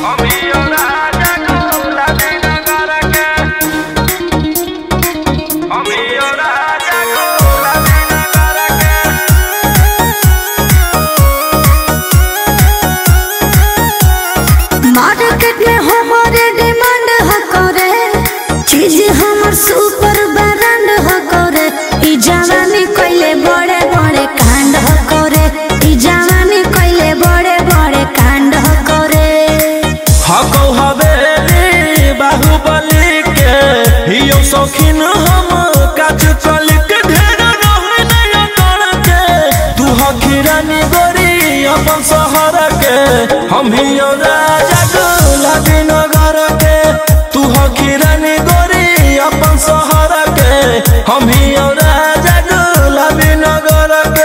Market में हमारे demand हो करे, चीज हमर सुपर ब्रांड हो करे। ई जवानी कइले बड़े बड़े कांड हो करे, ई जवानी कइले बड़े बड़े कांड हो करे। हको हवेली बाहुबली के हियो शौकीन हम काज कली के ढेर रहने नहीं कर के। तू हकीरानी गोरी अपन शहर के, हम हियो राजा गुलाबी नगर के। तू हकीरानी गोरी अपन शहर के, हम हियो राजा गुलाबी नगर के।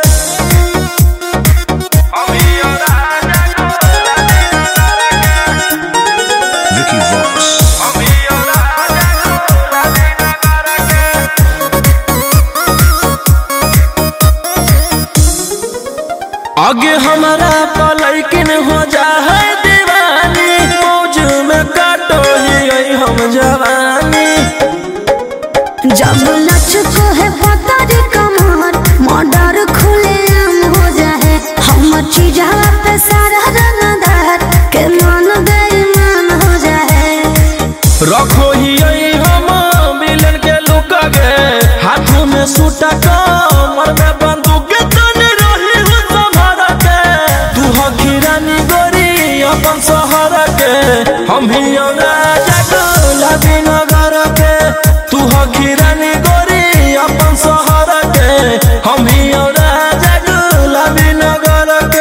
आगे हमारा पलैकिन हो जा है दीवानी, मौज में काटो ही हम जवानी। जब लचको है पता रे कमर, मर्डर खुले आम हो जाए। हम चीजवा पे सारा रंगदार के मन बेईमान हो जाए। रखो ही हम मिलन के लुका गे, हाथों में सूटा कमर में बंदूक तने रही हूँ संभाल के। तू हकीरानी गोरी अपन शहर के, हम ही राजा गुलाबी नगर के। तू हकीरानी गोरी अपन शहर के, हम ही राजा गुलाबी नगर के।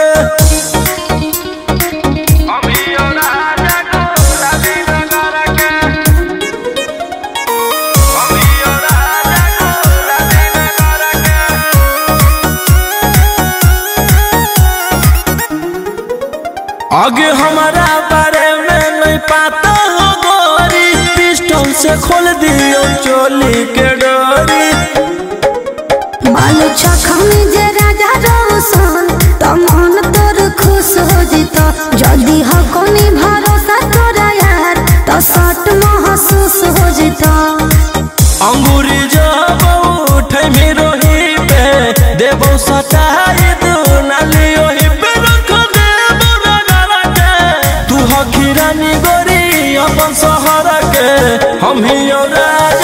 आगे हमारा बारे में नहीं पता हो गोरी, पिस्टल से खोल दियो चोली के डोरी। मालू चखनी जे राजा रोशन, तो मन तोर खुश हो जितो। जल्दी हो कोनी भरोसा तोरा यार, तो सट महसूस हो जितो। अंगूरी जब उठे मिरोही पे, देवो सटाई दू नालियो ही पे रख देवो नगर के। तू हकीरानी गोरी अपन शहर के, हम ही